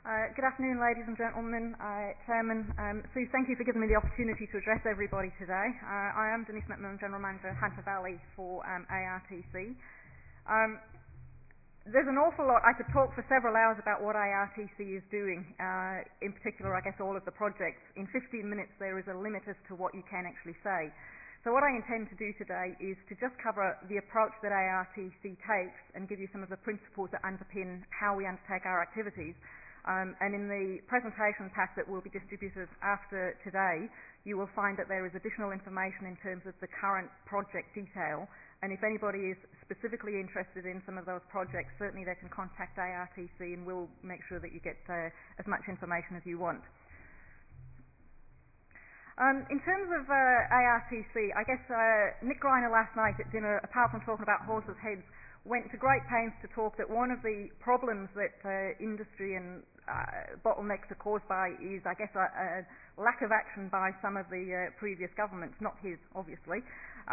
Good afternoon, ladies and gentlemen. Chairman, Sue, thank you for giving me the opportunity to address everybody today. I am Denise McMillan, General Manager, Hunter Valley for ARTC. There's an awful lot. I could talk for several hours about what ARTC is doing, in particular, I guess, all of the projects. In 15 minutes, there is a limit as to what you can actually say. So what I intend to do today is to just cover the approach that ARTC takes and give you some of the principles that underpin how we undertake our activities. And in the presentation pack that will be distributed after today, you will find that there is additional information in terms of the current project detail. And if anybody is specifically interested in some of those projects, certainly they can contact ARTC and we'll make sure that you get as much information as you want. In terms of ARTC, I guess Nick Greiner last night at dinner, apart from talking about horses' heads, went to great pains to talk that one of the problems that industry and bottlenecks are caused by is, I guess, a lack of action by some of the previous governments, not his, obviously.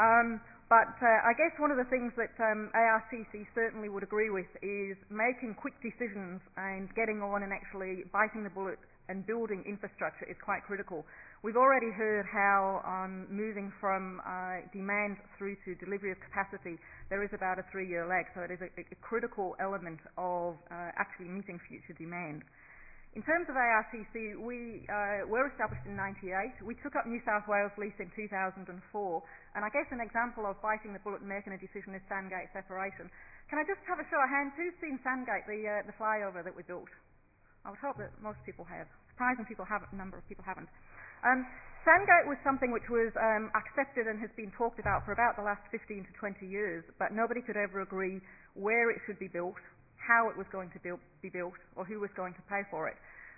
But I guess one of the things that ARTC certainly would agree with is making quick decisions and getting on and actually biting the bullet and building infrastructure is quite critical. We've already heard how moving from demand through to delivery of capacity, there is about a 3-year lag, so it is a critical element of actually meeting future demand. In terms of ARTC, we were established in '98. We took up New South Wales lease in 2004, and I guess an example of biting the bullet and making a decision is Sandgate separation. Can I just have a show of hands? Who's seen Sandgate, the flyover that we built? I would hope that most people have. Surprising people haven't, a number of people haven't. Sandgate was something which was accepted and has been talked about for about the last 15 to 20 years, but nobody could ever agree where it should be built, how it was going to be built, or who was going to pay for it.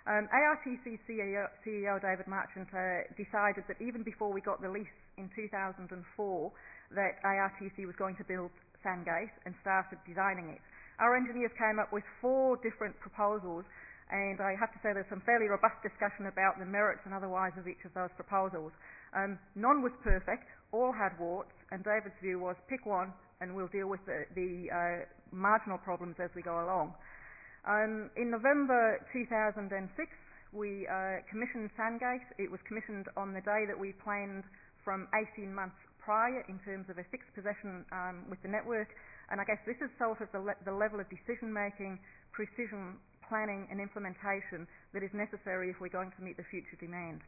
ARTC CEO David Marchant decided that even before we got the lease in 2004 that ARTC was going to build Sandgate and started designing it. Our engineers came up with 4 different proposals, and I have to say there's some fairly robust discussion about the merits and otherwise of each of those proposals. None was perfect, all had warts, and David's view was pick one and we'll deal with the marginal problems as we go along. In November 2006, we commissioned Sandgate. It was commissioned on the day that we planned from 18 months prior in terms of a fixed possession with the network, and I guess this is sort of the level of decision making, precision planning and implementation that is necessary if we're going to meet the future demand.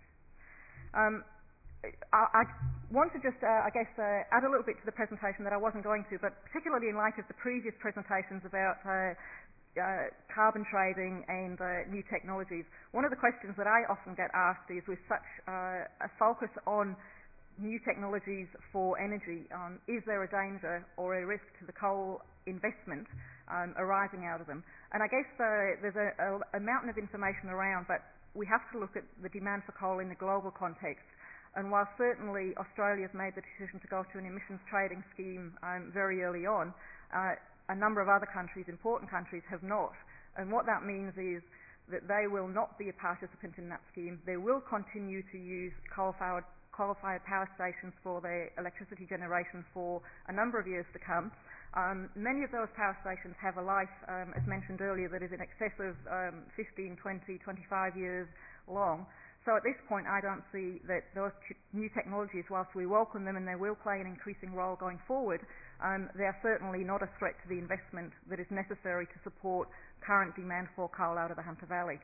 I want to just, add a little bit to the presentation that I wasn't going to, but particularly in light of the previous presentations about carbon trading and new technologies. One of the questions that I often get asked is, with such a focus on new technologies for energy, is there a danger or a risk to the coal investment arising out of them? And I guess there's a mountain of information around, but we have to look at the demand for coal in the global context. And while certainly Australia's made the decision to go to an emissions trading scheme very early on, a number of other countries, important countries, have not. And what that means is that they will not be a participant in that scheme. They will continue to use coal-fired power stations for their electricity generation for a number of years to come. Many of those power stations have a life, as mentioned earlier, that is in excess of 15, 20, 25 years long. So at this point, I don't see that those new technologies, whilst we welcome them and they will play an increasing role going forward, they are certainly not a threat to the investment that is necessary to support current demand for coal out of the Hunter Valley.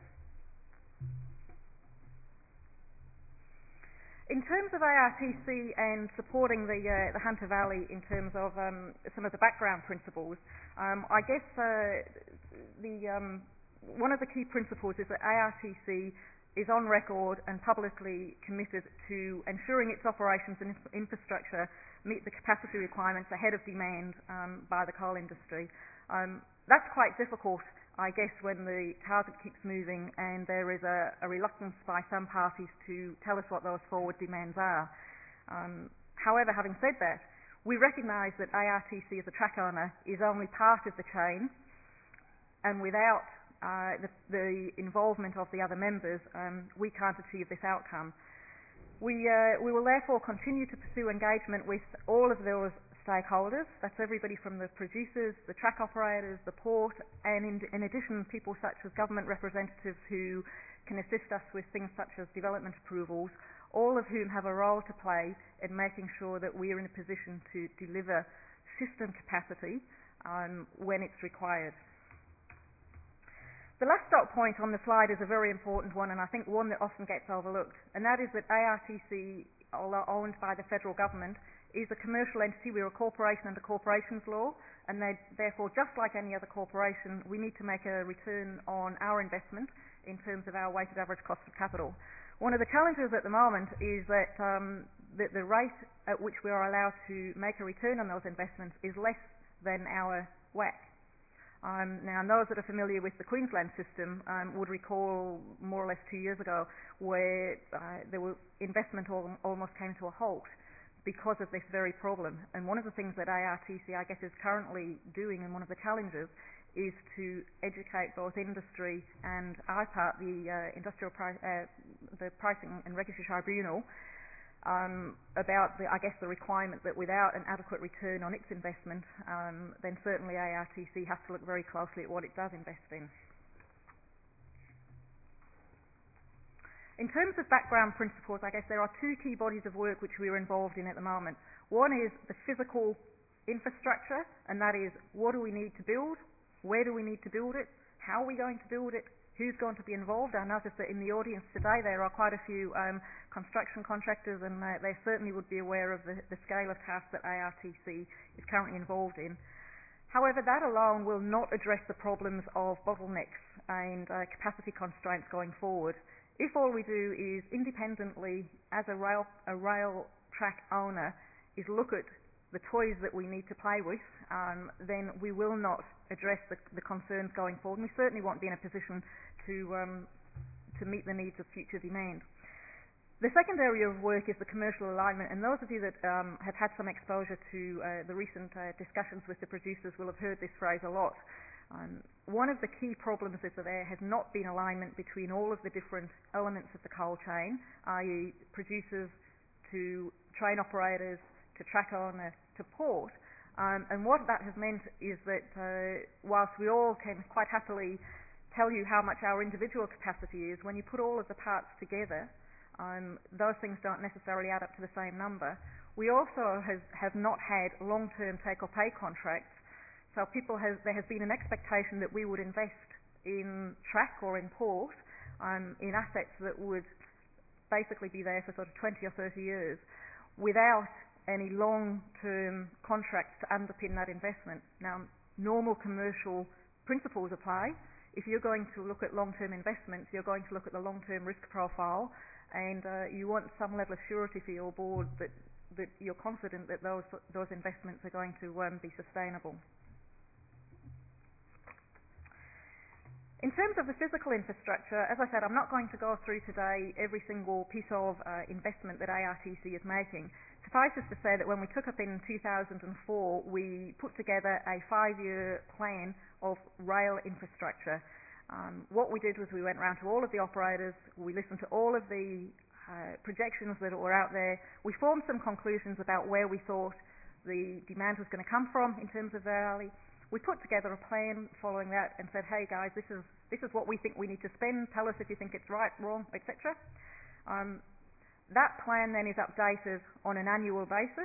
In terms of ARTC and supporting the Hunter Valley in terms of some of the background principles, I guess one of the key principles is that ARTC is on record and publicly committed to ensuring its operations and infrastructure meet the capacity requirements ahead of demand by the coal industry. That's quite difficult, I guess, when the target keeps moving and there is a reluctance by some parties to tell us what those forward demands are. However, having said that, we recognise that ARTC as a track owner is only part of the chain, and without the involvement of the other members, we can't achieve this outcome. We will therefore continue to pursue engagement with all of those stakeholders. That's everybody from the producers, the track operators, the port, and in addition, people such as government representatives who can assist us with things such as development approvals, all of whom have a role to play in making sure that we are in a position to deliver system capacity when it's required. The last dot point on the slide is a very important one, and I think one that often gets overlooked, and that is that ARTC, although owned by the federal government, is a commercial entity. We're a corporation under corporations law, and therefore, just like any other corporation, we need to make a return on our investment in terms of our weighted average cost of capital. One of the challenges at the moment is that the rate at which we are allowed to make a return on those investments is less than our WACC. Now, those that are familiar with the Queensland system would recall more or less 2 years ago where investment almost came to a halt because of this very problem. And one of the things that ARTC, I guess, is currently doing, and one of the challenges, is to educate both industry and IPART, the Pricing and Regulatory Tribunal, about the requirement that without an adequate return on its investment, then certainly ARTC has to look very closely at what it does invest in. In terms of background principles, I guess there are two key bodies of work which we are involved in at the moment. One is the physical infrastructure, and that is, what do we need to build, where do we need to build it, how are we going to build it, who's going to be involved. I notice that in the audience today there are quite a few construction contractors, and they certainly would be aware of the scale of tasks that ARTC is currently involved in. However, that alone will not address the problems of bottlenecks and capacity constraints going forward. If all we do is independently, as a rail track owner, is look at the toys that we need to play with, then we will not address the concerns going forward, and we certainly won't be in a position to meet the needs of future demand. The second area of work is the commercial alignment, and those of you that have had some exposure to the recent discussions with the producers will have heard this phrase a lot. One of the key problems is that there has not been alignment between all of the different elements of the coal chain, i.e. producers to train operators to track owner to port, and what that has meant is that whilst we all can quite happily tell you how much our individual capacity is, when you put all of the parts together, those things don't necessarily add up to the same number. We also have not had long-term take-or-pay contracts, so there has been an expectation that we would invest in track or in port in assets that would basically be there for sort of 20 or 30 years without any long-term contracts to underpin that investment. Now, normal commercial principles apply. If you're going to look at long-term investments, you're going to look at the long-term risk profile, and you want some level of surety for your board that you're confident that those investments are going to be sustainable. In terms of the physical infrastructure, as I said, I'm not going to go through today every single piece of investment that ARTC is making. Suffice it to say that when we took up in 2004, we put together a 5-year plan of rail infrastructure. What we did was we went around to all of the operators, we listened to all of the projections that were out there, we formed some conclusions about where we thought the demand was going to come from in terms of value. We put together a plan following that and said, hey guys, this is what we think we need to spend, tell us if you think it's right, wrong, etc. That plan then is updated on an annual basis,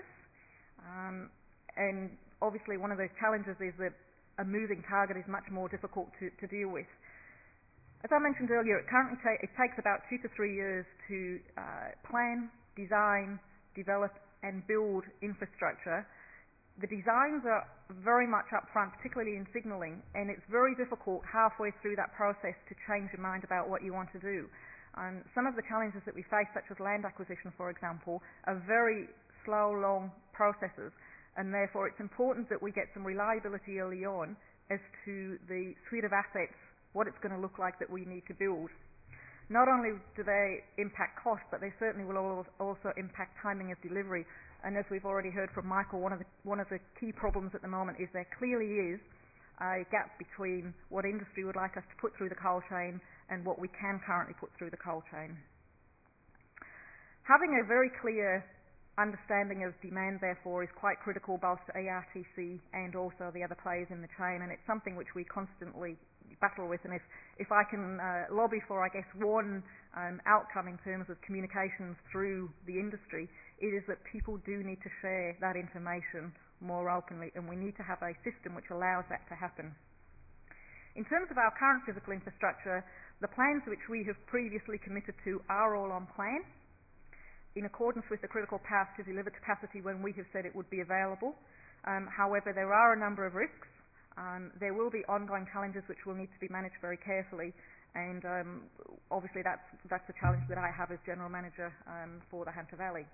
and obviously one of the challenges is that a moving target is much more difficult to deal with. As I mentioned earlier, it takes about 2 to 3 years to plan, design, develop and build infrastructure. The designs are very much up front, particularly in signalling, and it's very difficult halfway through that process to change your mind about what you want to do. Some of the challenges that we face, such as land acquisition, for example, are very slow, long processes, and therefore it's important that we get some reliability early on as to the suite of assets, what it's going to look like that we need to build. Not only do they impact cost, but they certainly will also impact timing of delivery. And as we've already heard from Michael, one of the key problems at the moment is there clearly is a gap between what industry would like us to put through the coal chain and what we can currently put through the coal chain. Having a very clear understanding of demand, therefore, is quite critical both to ARTC and also the other players in the chain, and it's something which we constantly battle with. And if I can lobby for, I guess, one outcome in terms of communications through the industry, it is that people do need to share that information more openly, and we need to have a system which allows that to happen. In terms of our current physical infrastructure, the plans which we have previously committed to are all on plan, in accordance with the critical path to deliver capacity when we have said it would be available. However, there are a number of risks. There will be ongoing challenges which will need to be managed very carefully, and obviously that's the challenge that I have as General Manager for the Hunter Valley.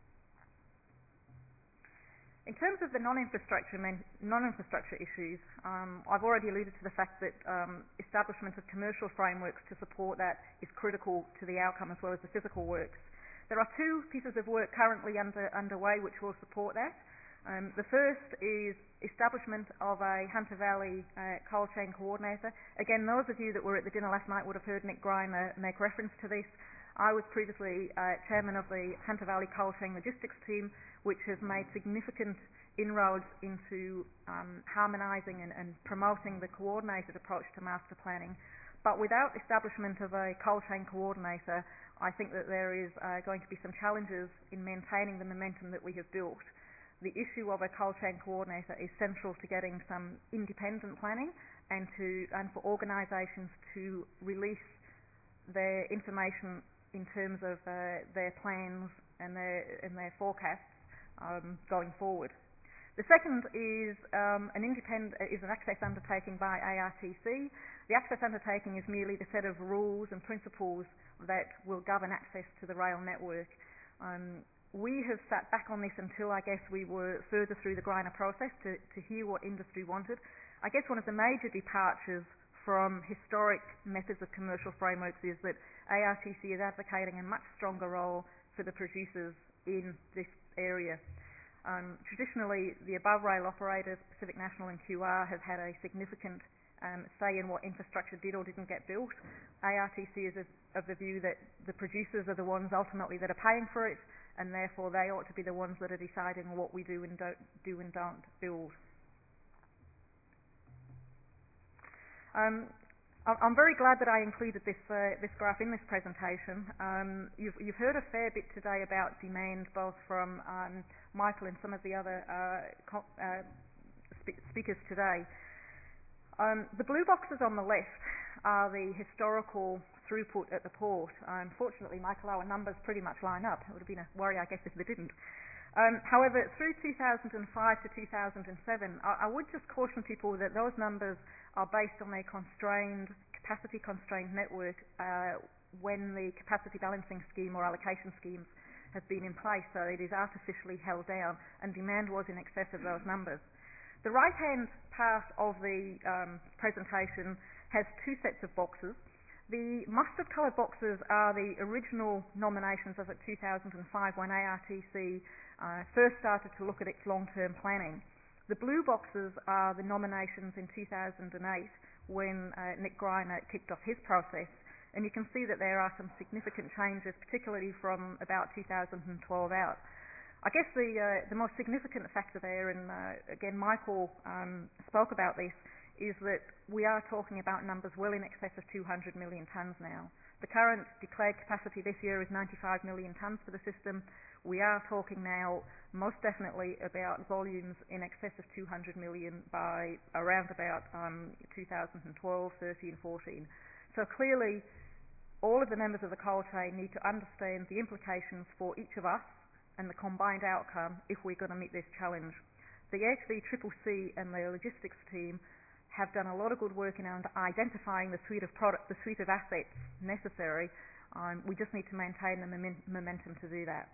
In terms of the non-infrastructure issues, I've already alluded to the fact that establishment of commercial frameworks to support that is critical to the outcome as well as the physical works. There are two pieces of work currently underway which will support that. The first is establishment of a Hunter Valley cold chain coordinator. Again, those of you that were at the dinner last night would have heard Nick Greiner make reference to this. I was previously chairman of the Hunter Valley cold chain logistics team, which has made significant inroads into harmonising and promoting the coordinated approach to master planning. But without establishment of a cold chain coordinator, I think that there is going to be some challenges in maintaining the momentum that we have built. The issue of a cold chain coordinator is central to getting some independent planning and for organisations to release their information in terms of their plans and their forecasts going forward. The second is an access undertaking by ARTC. The access undertaking is merely the set of rules and principles that will govern access to the rail network. We have sat back on this until, I guess, we were further through the Greiner process to hear what industry wanted. I guess one of the major departures from historic methods of commercial frameworks is that ARTC is advocating a much stronger role for the producers in this area. Traditionally, the above rail operators, Pacific National and QR, have had a significant say in what infrastructure did or didn't get built. ARTC is of the view that the producers are the ones ultimately that are paying for it, and therefore they ought to be the ones that are deciding what we do and don't build. I'm very glad that I included this graph in this presentation. You've heard a fair bit today about demand, both from Michael and some of the other speakers today. The blue boxes on the left are the historical throughput at the port. Unfortunately, Michael, our numbers pretty much line up. It would have been a worry, I guess, if they didn't. However, through 2005 to 2007, I would just caution people that those numbers are based on a capacity-constrained network when the capacity balancing scheme or allocation schemes have been in place, so it is artificially held down, and demand was in excess of those numbers. The right-hand part of the presentation has two sets of boxes. The mustard-coloured boxes are the original nominations as of 2005 when ARTC first started to look at its long-term planning. The blue boxes are the nominations in 2008 when Nick Greiner kicked off his process, and you can see that there are some significant changes, particularly from about 2012 out. I guess the most significant factor there, and again Michael spoke about this, is that we are talking about numbers well in excess of 200 million tonnes now. The current declared capacity this year is 95 million tonnes for the system. We are talking now most definitely about volumes in excess of 200 million by around about 2012, 13, 14. So clearly all of the members of the coal chain need to understand the implications for each of us and the combined outcome if we're going to meet this challenge. The HVCCC and the logistics team have done a lot of good work in identifying the suite of assets necessary. We just need to maintain the momentum to do that.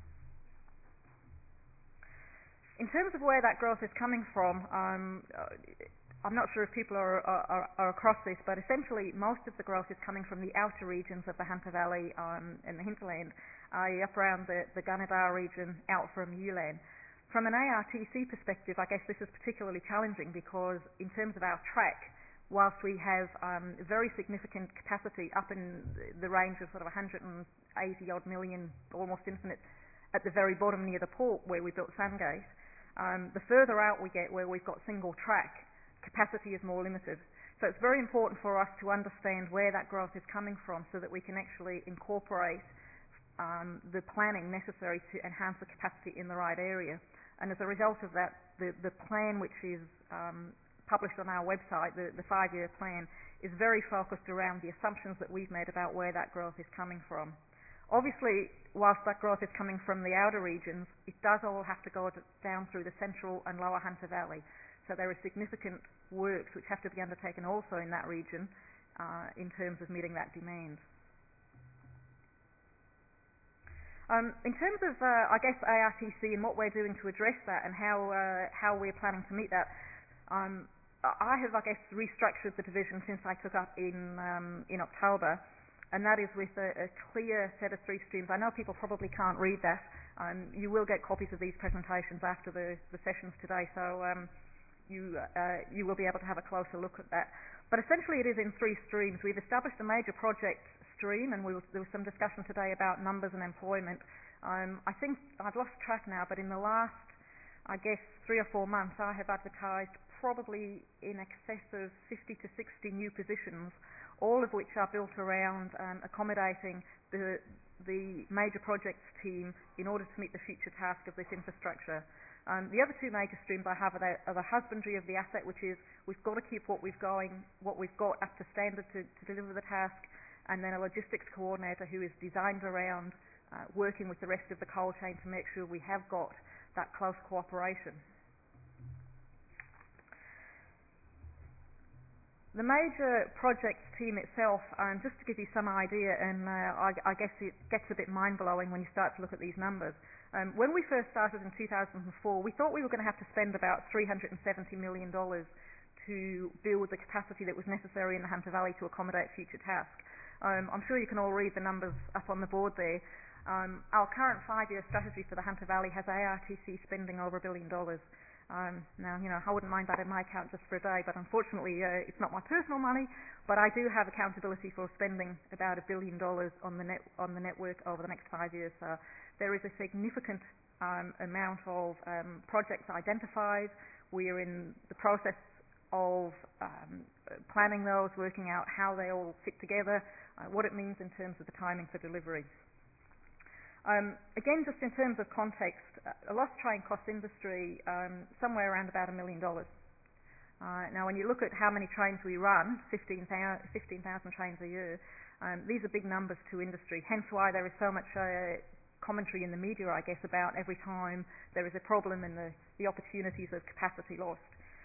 In terms of where that growth is coming from, I'm not sure if people are across this, but essentially most of the growth is coming from the outer regions of the Hunter Valley and the hinterland, i.e. up around the Gunnedah region out from Ulan. From an ARTC perspective, I guess this is particularly challenging because in terms of our track, whilst we have very significant capacity up in the range of sort of 180 odd million, almost infinite at the very bottom near the port where we built Sandgate. The further out we get where we've got single track, capacity is more limited. So it's very important for us to understand where that growth is coming from so that we can actually incorporate the planning necessary to enhance the capacity in the right area. And as a result of that, the plan which is published on our website, the 5-year plan, is very focused around the assumptions that we've made about where that growth is coming from. Obviously, whilst that growth is coming from the outer regions, it does all have to go down through the central and lower Hunter Valley. So there are significant works which have to be undertaken also in that region in terms of meeting that demand. In terms of, I guess, ARTC and what we're doing to address that and how we're planning to meet that, I have, I guess, restructured the division since I took up in October, and that is with a clear set of 3 streams. I know people probably can't read that. You will get copies of these presentations after the sessions today, so you will be able to have a closer look at that. But essentially it is in 3 streams. We've established a major project stream, and there was some discussion today about numbers and employment. I think I've lost track now, but in the last, I guess, 3 or 4 months, I have advertised probably in excess of 50 to 60 new positions, all of which are built around accommodating the major projects team in order to meet the future task of this infrastructure. The other 2 major streams I have are the husbandry of the asset, which is we've got to keep what we've got up to standard to deliver the task, and then a logistics coordinator who is designed around working with the rest of the coal chain to make sure we have got that close cooperation. The major projects team itself, just to give you some idea, and I guess it gets a bit mind-blowing when you start to look at these numbers. When we first started in 2004, we thought we were going to have to spend about $370 million to build the capacity that was necessary in the Hunter Valley to accommodate future task. I'm sure you can all read the numbers up on the board there. Our current 5-year strategy for the Hunter Valley has ARTC spending over $1 billion. Now, I wouldn't mind that in my account just for a day, but unfortunately it's not my personal money, but I do have accountability for spending about $1 billion on the network over the next 5 years. So there is a significant amount of projects identified. We are in the process of planning those, working out how they all fit together, what it means in terms of the timing for delivery. Again, just in terms of context, a lost train costs industry somewhere around about $1 million. Now, when you look at how many trains we run, 15,000 trains a year, these are big numbers to industry, hence why there is so much commentary in the media, I guess, about every time there is a problem and the opportunities of capacity lost.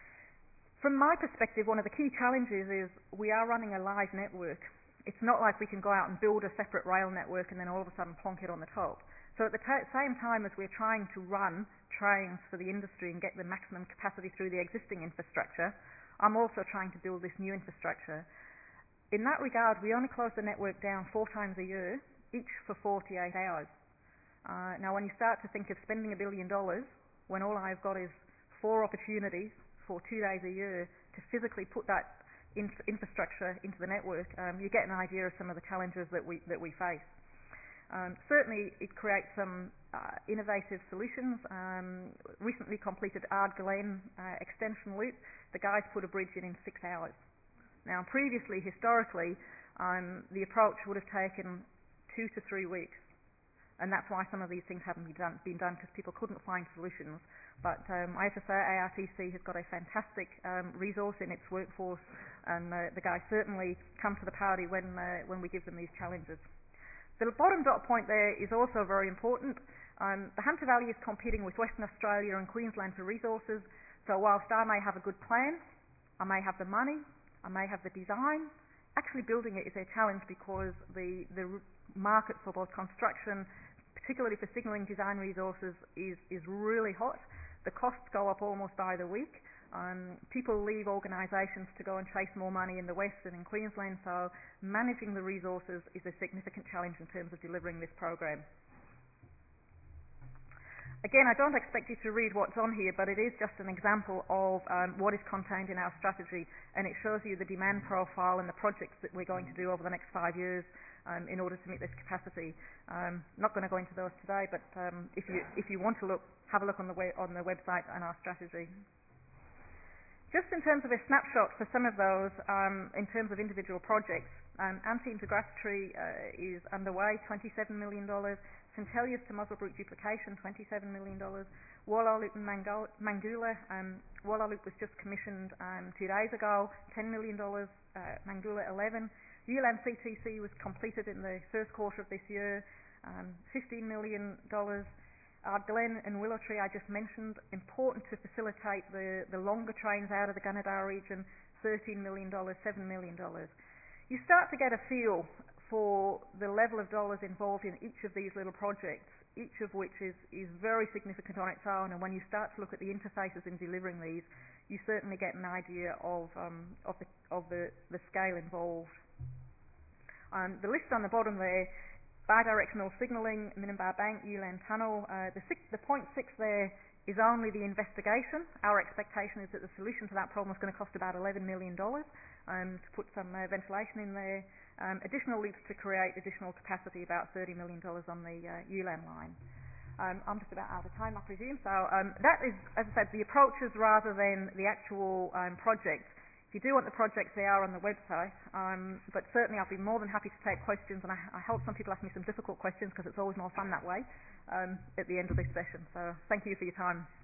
From my perspective, one of the key challenges is we are running a live network. It's not like we can go out and build a separate rail network and then all of a sudden plonk it on the top. So at the same time as we're trying to run trains for the industry and get the maximum capacity through the existing infrastructure, I'm also trying to build this new infrastructure. In that regard, we only close the network down 4 times a year, each for 48 hours. Now, when you start to think of spending $1 billion, when all I've got is 4 opportunities for 2 days a year to physically put that infrastructure into the network, you get an idea of some of the challenges that we face. Certainly, it creates some innovative solutions. Recently completed Ard Glen extension loop. The guys put a bridge in 6 hours. Now, previously, historically, the approach would have taken 2 to 3 weeks. And that's why some of these things haven't been done because people couldn't find solutions. But I have to say, ARTC has got a fantastic resource in its workforce, and the guys certainly come to the party when we give them these challenges. The bottom dot point there is also very important. The Hunter Valley is competing with Western Australia and Queensland for resources, so whilst I may have a good plan, I may have the money, I may have the design, actually building it is a challenge because the market for both construction, particularly for signalling design resources, is really hot. The costs go up almost by the week. People leave organisations to go and chase more money in the West and in Queensland, so managing the resources is a significant challenge in terms of delivering this program. Again, I don't expect you to read what's on here, but it is just an example of what is contained in our strategy, and it shows you the demand profile and the projects that we're going to do over the next 5 years in order to meet this capacity. Not going to go into those today, but if you want to look, have a look on the website and our strategy. Just in terms of a snapshot for some of those, in terms of individual projects, Anteam to Grasstree is underway, $27 million. Centelius to Muswellbrook duplication, $27 million. Woorollook and Mangoola. Woorollook was just commissioned 2 days ago, $10 million. Mangoola, 11. Ulan CTC was completed in the first quarter of this year, $15 million. Glen and Willow Tree I just mentioned, important to facilitate the longer trains out of the Gunnedah region, $13 million, $7 million. You start to get a feel for the level of dollars involved in each of these little projects, each of which is very significant on its own, and when you start to look at the interfaces in delivering these, you certainly get an idea of the scale involved. The list on the bottom there, bidirectional signalling, Minimba Bank, Ulan Tunnel, the 0.6 there is only the investigation. Our expectation is that the solution to that problem is going to cost about $11 million to put some ventilation in there. Additional loops to create additional capacity, about $30 million on the Ulan line. I'm just about out of time, I presume. So that is, as I said, the approaches rather than the actual projects. If you do want the projects, they are on the website. But certainly I'll be more than happy to take questions, and I hope some people ask me some difficult questions because it's always more fun that way at the end of this session. So thank you for your time.